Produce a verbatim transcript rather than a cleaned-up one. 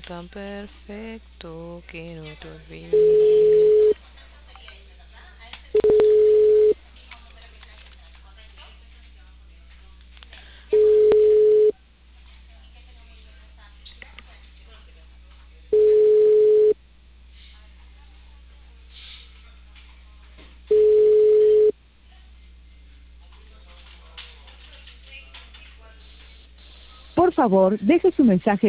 tan perfecto que no te olvides. Por favor, deje su mensaje